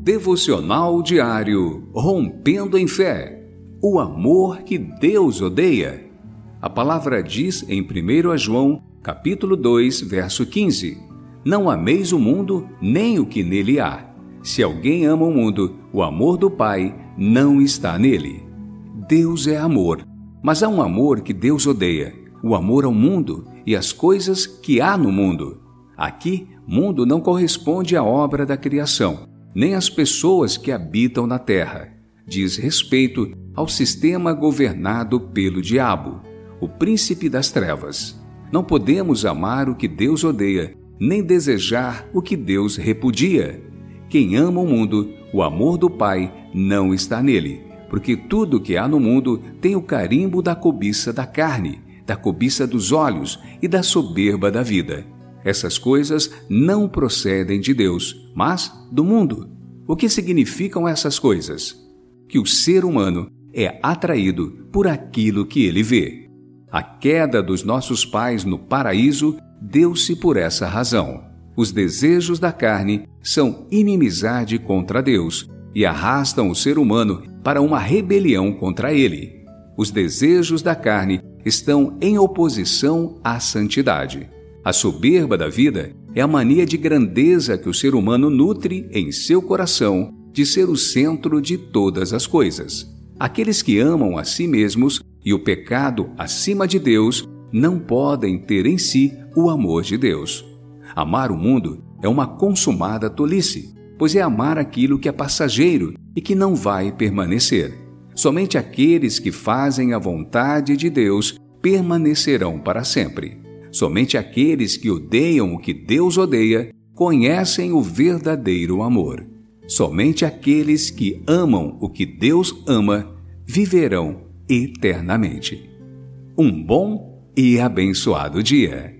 Devocional diário Rompendo em Fé. O amor que Deus odeia. A palavra diz em 1 João, capítulo 2, verso 15: Não ameis o mundo, nem o que nele há. Se alguém ama o mundo, o amor do Pai não está nele. Deus é amor, mas há um amor que Deus odeia, o amor ao mundo e às coisas que há no mundo. Aqui, mundo não corresponde à obra da criação, nem às pessoas que habitam na terra. Diz respeito ao sistema governado pelo diabo, o príncipe das trevas. Não podemos amar o que Deus odeia, nem desejar o que Deus repudia. Quem ama o mundo, o amor do Pai não está nele, porque tudo que há no mundo tem o carimbo da cobiça da carne, da cobiça dos olhos e da soberba da vida. Essas coisas não procedem de Deus, mas do mundo. O que significam essas coisas? Que o ser humano é atraído por aquilo que ele vê. A queda dos nossos pais no paraíso deu-se por essa razão. Os desejos da carne são inimizade contra Deus e arrastam o ser humano para uma rebelião contra ele. Os desejos da carne estão em oposição à santidade. A soberba da vida é a mania de grandeza que o ser humano nutre em seu coração de ser o centro de todas as coisas. Aqueles que amam a si mesmos e o pecado acima de Deus não podem ter em si o amor de Deus. Amar o mundo é uma consumada tolice, pois é amar aquilo que é passageiro e que não vai permanecer. Somente aqueles que fazem a vontade de Deus permanecerão para sempre. Somente aqueles que odeiam o que Deus odeia conhecem o verdadeiro amor. Somente aqueles que amam o que Deus ama viverão eternamente. Um bom e abençoado dia.